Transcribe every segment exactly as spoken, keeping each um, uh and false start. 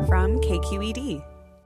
from K Q E D.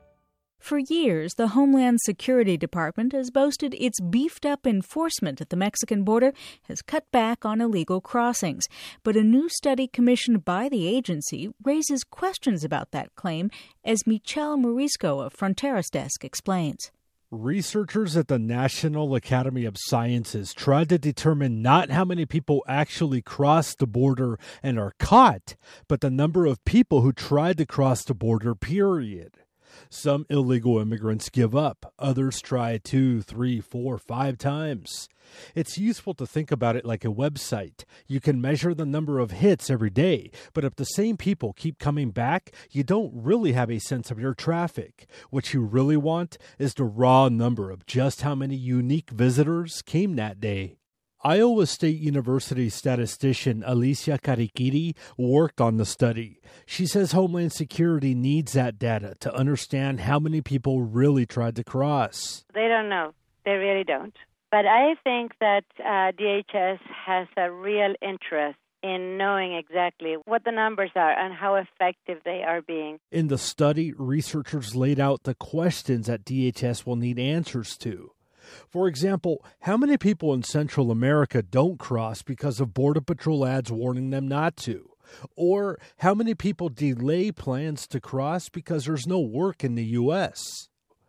For years, the Homeland Security Department has boasted its beefed-up enforcement at the Mexican border has cut back on illegal crossings. But a new study commissioned by the agency raises questions about that claim, as Michelle Morisco of Fronteras Desk explains. Researchers at the National Academy of Sciences tried to determine not how many people actually cross the border and are caught, but the number of people who tried to cross the border, period. Some illegal immigrants give up. Others try two, three, four, five times. It's useful to think about it like a website. You can measure the number of hits every day, but if the same people keep coming back, you don't really have a sense of your traffic. What you really want is the raw number of just how many unique visitors came that day. Iowa State University statistician Alicia Karikiri worked on the study. She says Homeland Security needs that data to understand how many people really tried to cross. They don't know. They really don't. But I think that uh, D H S has a real interest in knowing exactly what the numbers are and how effective they are being. In the study, researchers laid out the questions that D H S will need answers to. For example, how many people in Central America don't cross because of Border Patrol ads warning them not to? Or how many people delay plans to cross because there's no work in the U S?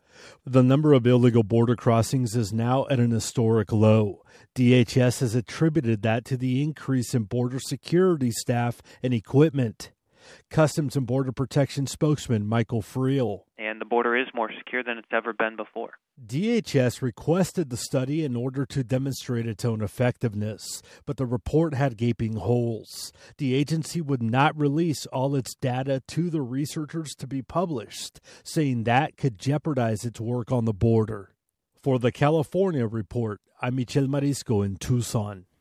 The number of illegal border crossings is now at an historic low. D H S has attributed that to the increase in border security staff and equipment. Customs and Border Protection spokesman Michael Friel. And the border is more secure than it's ever been before. D H S requested the study in order to demonstrate its own effectiveness, but the report had gaping holes. The agency would not release all its data to the researchers to be published, saying that could jeopardize its work on the border. For the California Report, I'm Michelle Morisco in Tucson.